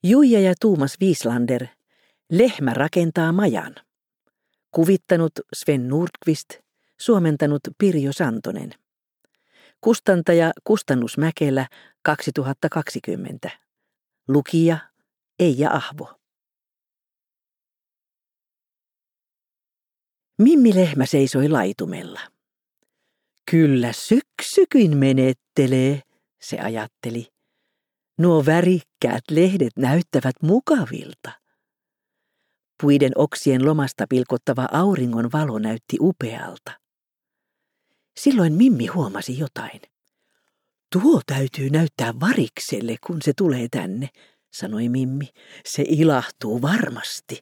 Juija ja Tuumas Wieslander. Lehmä rakentaa majan. Kuvittanut Sven Nordqvist. Suomentanut Pirjo Santonen. Kustantaja Kustannus Mäkelä 2020. Lukija Eija Ahvo. Mimmi lehmä seisoi laitumella. Kyllä syksykin menettelee, se ajatteli. Nuo värikkäät lehdet näyttävät mukavilta. Puiden oksien lomasta pilkottava auringon valo näytti upealta. Silloin Mimmi huomasi jotain. Tuo täytyy näyttää Varikselle, kun se tulee tänne, sanoi Mimmi. Se ilahtuu varmasti.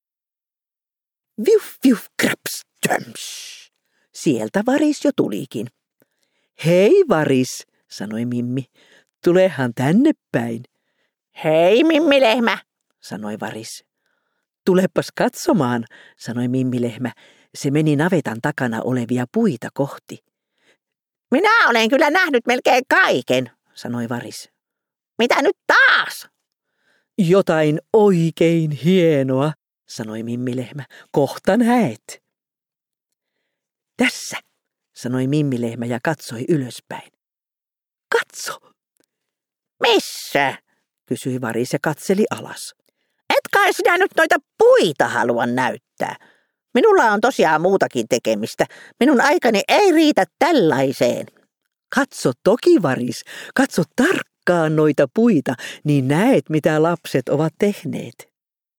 Viuf, viuf, kraps, töms. Sieltä Varis jo tulikin. Hei Varis, sanoi Mimmi. Tulehan tänne päin. Hei Mimmilehmä, sanoi Varis. Tulepas katsomaan, sanoi Mimmilehmä. Se meni navetan takana olevia puita kohti. Minä olen kyllä nähnyt melkein kaiken, sanoi Varis. Mitä nyt taas? Jotain oikein hienoa, sanoi Mimmilehmä. Kohta näet. Tässä, sanoi Mimmilehmä ja katsoi ylöspäin. Katso. Missä? Kysyi Varis ja katseli alas. Et kai sinä nyt noita puita halua näyttää. Minulla on tosiaan muutakin tekemistä. Minun aikani ei riitä tällaiseen. Katso toki, Varis. Katso tarkkaan noita puita, niin näet, mitä lapset ovat tehneet.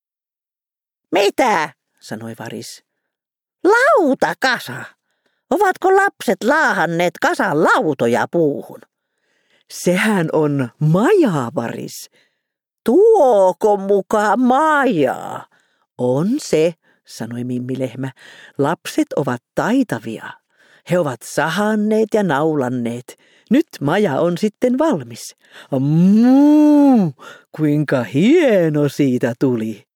Mitä? Sanoi Varis. Lautakasa. Ovatko lapset laahanneet kasan lautoja puuhun? Sehän on maja, Varis. Tuoko muka majaa? On se, sanoi Mimmilehmä. Lapset ovat taitavia. He ovat sahanneet ja naulanneet. Nyt maja on sitten valmis. Kuinka hieno siitä tuli.